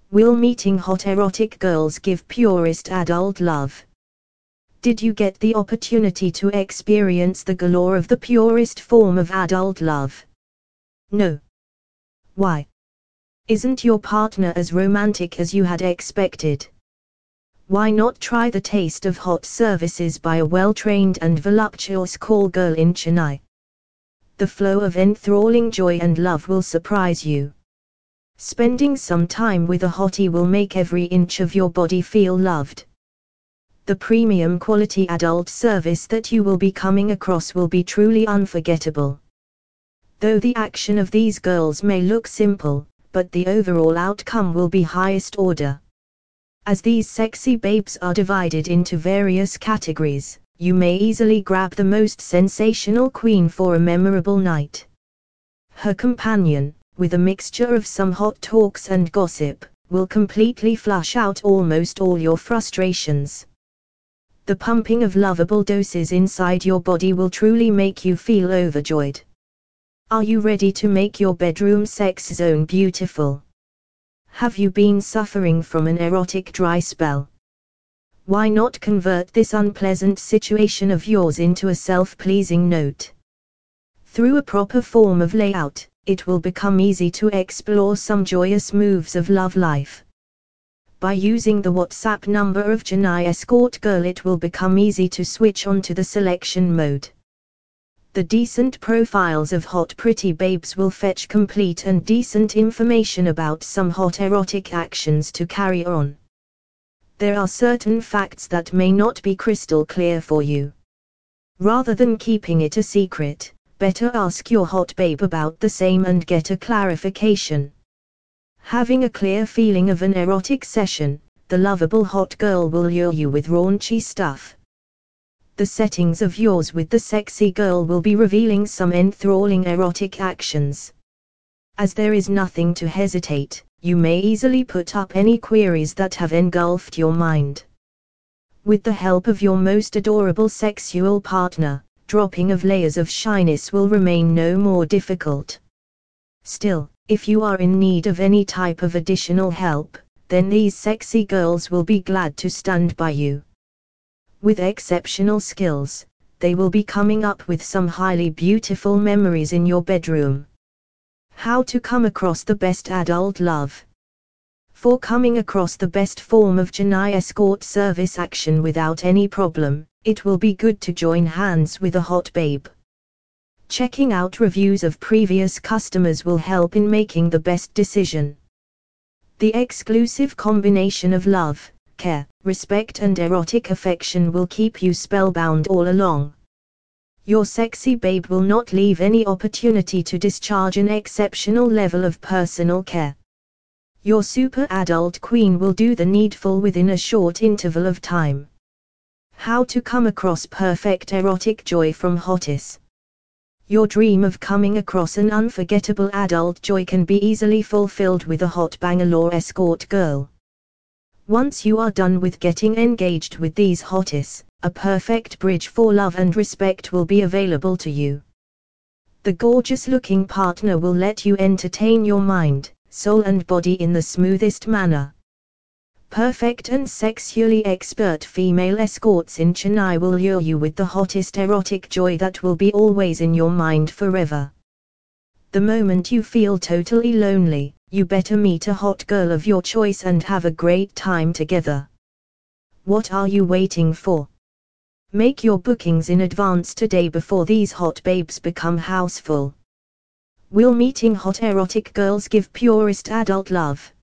Will meeting hot erotic girls give purest adult love? Did you get the opportunity to experience the galore of the purest form of adult love? No. Why? Isn't your partner as romantic as you had expected? Why not try the taste of hot services by a well-trained and voluptuous call girl in Chennai? The flow of enthralling joy and love will surprise you. Spending some time with a hottie will make every inch of your body feel loved. The premium quality adult service that you will be coming across will be truly unforgettable. Though the action of these girls may look simple, but the overall outcome will be highest order. As these sexy babes are divided into various categories, you may easily grab the most sensational queen for a memorable night. Her companion, with a mixture of some hot talks and gossip, will completely flush out almost all your frustrations. The pumping of lovable doses inside your body will truly make you feel overjoyed. Are you ready to make your bedroom sex zone beautiful? Have you been suffering from an erotic dry spell? Why not convert this unpleasant situation of yours into a self-pleasing note? Through a proper form of layout, it will become easy to explore some joyous moves of love life. By using the WhatsApp number of Chennai Escort Girl, it will become easy to switch on to the selection mode. The decent profiles of hot pretty babes will fetch complete and decent information about some hot erotic actions to carry on. There are certain facts that may not be crystal clear for you. Rather than keeping it a secret, better ask your hot babe about the same and get a clarification. Having a clear feeling of an erotic session, the lovable hot girl will lure you with raunchy stuff. The settings of yours with the sexy girl will be revealing some enthralling erotic actions. As there is nothing to hesitate, you may easily put up any queries that have engulfed your mind. With the help of your most adorable sexual partner, dropping of layers of shyness will remain no more difficult. Still, if you are in need of any type of additional help, then these sexy girls will be glad to stand by you. With exceptional skills, they will be coming up with some highly beautiful memories in your bedroom. How to come across the best adult love? For coming across the best form of Chennai escort service action without any problem, it will be good to join hands with a hot babe. Checking out reviews of previous customers will help in making the best decision. The exclusive combination of love, care, respect and erotic affection will keep you spellbound all along. Your sexy babe will not leave any opportunity to discharge an exceptional level of personal care. Your super adult queen will do the needful within a short interval of time. How to come across perfect erotic joy from hotties? Your dream of coming across an unforgettable adult joy can be easily fulfilled with a hot Bangalore escort girl. Once you are done with getting engaged with these hotties, a perfect bridge for love and respect will be available to you. The gorgeous-looking partner will let you entertain your mind, soul and body in the smoothest manner. Perfect and sexually expert female escorts in Chennai will lure you with the hottest erotic joy that will be always in your mind forever. The moment you feel totally lonely, you better meet a hot girl of your choice and have a great time together. What are you waiting for? Make your bookings in advance today before these hot babes become houseful. Will meeting hot erotic girls give purest adult love?